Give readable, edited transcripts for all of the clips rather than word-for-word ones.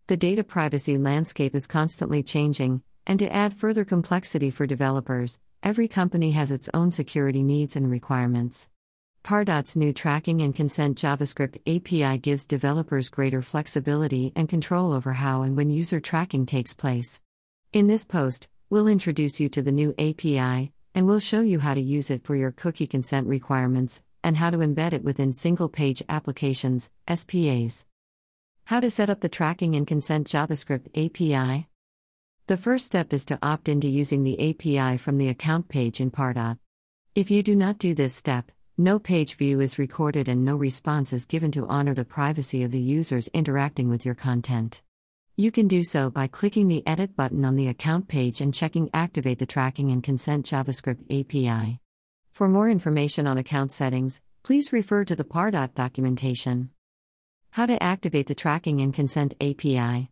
The data privacy landscape is constantly changing, and to add further complexity for developers, every company has its own security needs and requirements. Pardot's new Tracking and Consent JavaScript API gives developers greater flexibility and control over how and when user tracking takes place. In this post, we'll introduce you to the new API, and we'll show you how to use it for your cookie consent requirements, and how to embed it within single-page applications, SPAs. How to set up the Tracking and Consent JavaScript API? The first step is to opt into using the API from the account page in Pardot. If you do not do this step, no page view is recorded and no response is given to honor the privacy of the users interacting with your content. You can do so by clicking the Edit button on the account page and checking Activate the Tracking and Consent JavaScript API. For more information on account settings, please refer to the Pardot documentation. How to activate the Tracking and Consent API.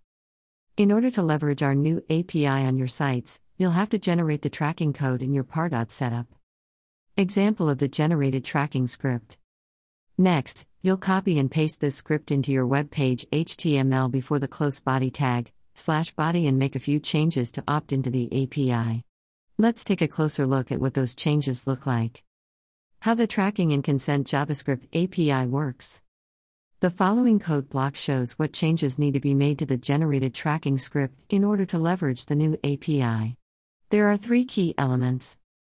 In order to leverage our new API on your sites, you'll have to generate the tracking code in your Pardot setup. Example of the generated tracking script. Next, you'll copy and paste this script into your web page HTML before the close body tag, /body, and make a few changes to opt into the API. Let's take a closer look at what those changes look like. How the Tracking and Consent JavaScript API works. The following code block shows what changes need to be made to the generated tracking script in order to leverage the new API. There are 3 key elements.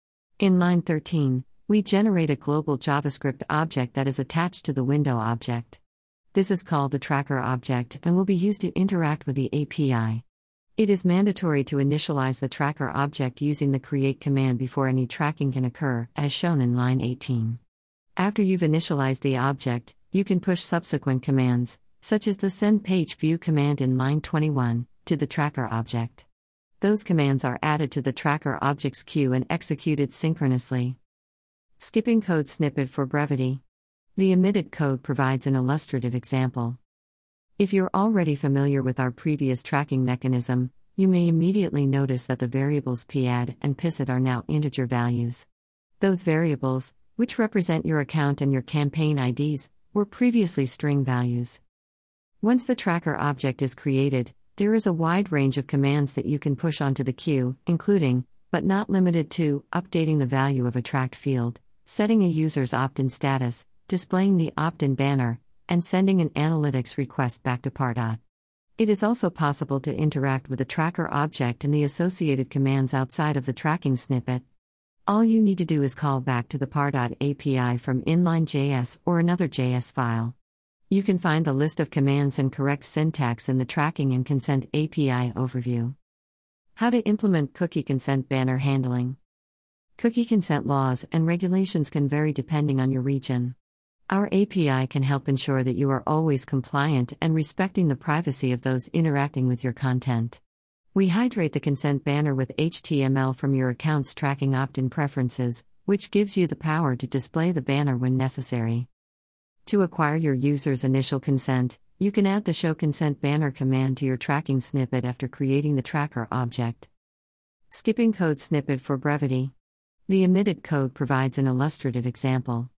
In line 13, we generate a global JavaScript object that is attached to the window object. This is called the tracker object and will be used to interact with the API. It is mandatory to initialize the tracker object using the create command before any tracking can occur, as shown in line 18. After you've initialized the object, you can push subsequent commands, such as the send page view command in line 21, to the tracker object. Those commands are added to the tracker object's queue and executed synchronously. Skipping code snippet for brevity. The omitted code provides an illustrative example. If you're already familiar with our previous tracking mechanism, you may immediately notice that the variables padd and pisset are now integer values. Those variables, which represent your account and your campaign IDs, were previously string values. Once the tracker object is created, there is a wide range of commands that you can push onto the queue, including, but not limited to, updating the value of a tracked field, setting a user's opt-in status, displaying the opt-in banner, and sending an analytics request back to Pardot. It is also possible to interact with the tracker object and the associated commands outside of the tracking snippet. All you need to do is call back to the Pardot API from inline.js or another JS file. You can find the list of commands and correct syntax in the Tracking and Consent API overview. How to implement cookie consent banner handling. Cookie consent laws and regulations can vary depending on your region. Our API can help ensure that you are always compliant and respecting the privacy of those interacting with your content. We hydrate the consent banner with HTML from your account's tracking opt-in preferences, which gives you the power to display the banner when necessary. To acquire your user's initial consent, you can add the Show Consent Banner command to your tracking snippet after creating the tracker object. Skipping code snippet for brevity. The omitted code provides an illustrative example.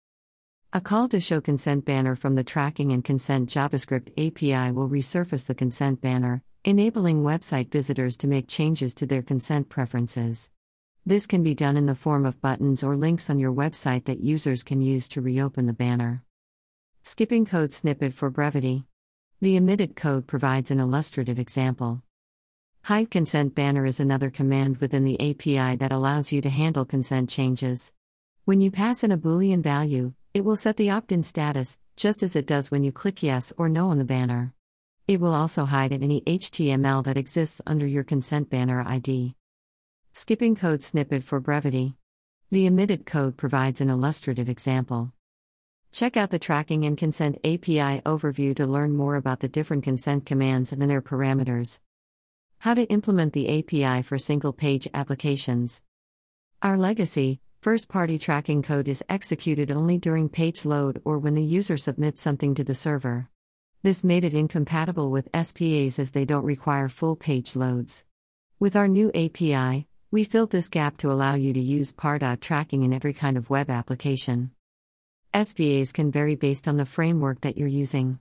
A call to show consent banner from the Tracking and Consent JavaScript API will resurface the consent banner, enabling website visitors to make changes to their consent preferences. This can be done in the form of buttons or links on your website that users can use to reopen the banner. Skipping code snippet for brevity. The omitted code provides an illustrative example. Hide consent banner is another command within the API that allows you to handle consent changes. When you pass in a Boolean value, it will set the opt-in status, just as it does when you click yes or no on the banner. It will also hide any HTML that exists under your consent banner ID. Skipping code snippet for brevity. The omitted code provides an illustrative example. Check out the Tracking and Consent API overview to learn more about the different consent commands and their parameters. How to implement the API for single-page applications. Our legacy, first-party tracking code is executed only during page load or when the user submits something to the server. This made it incompatible with SPAs as they don't require full page loads. With our new API, we filled this gap to allow you to use Pardot tracking in every kind of web application. SPAs can vary based on the framework that you're using.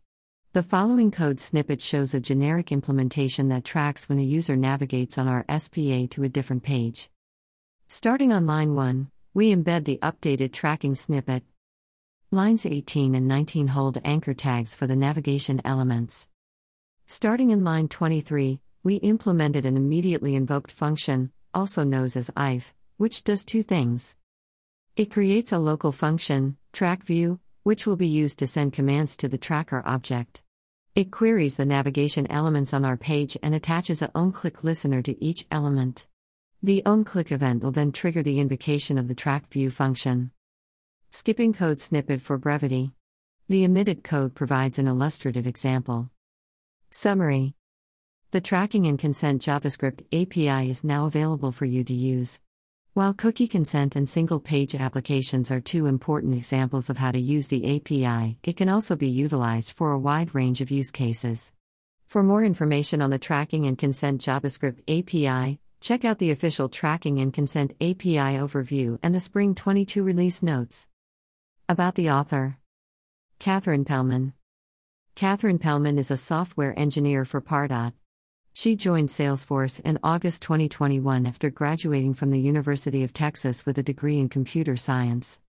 The following code snippet shows a generic implementation that tracks when a user navigates on our SPA to a different page. Starting on line 1, we embed the updated tracking snippet. Lines 18 and 19 hold anchor tags for the navigation elements. Starting in line 23, we implemented an immediately invoked function, also known as IF, which does two things. It creates a local function, trackView, which will be used to send commands to the tracker object. It queries the navigation elements on our page and attaches a onClick listener to each element. The onClick event will then trigger the invocation of the trackView function. Skipping code snippet for brevity. The omitted code provides an illustrative example. Summary. The Tracking and Consent JavaScript API is now available for you to use. While cookie consent and single-page applications are two important examples of how to use the API, it can also be utilized for a wide range of use cases. For more information on the Tracking and Consent JavaScript API, check out the official Tracking and Consent API overview and the Spring 22 release notes. About the author. Catherine Pellman. Catherine Pellman is a software engineer for Pardot. She joined Salesforce in August 2021 after graduating from the University of Texas with a degree in computer science.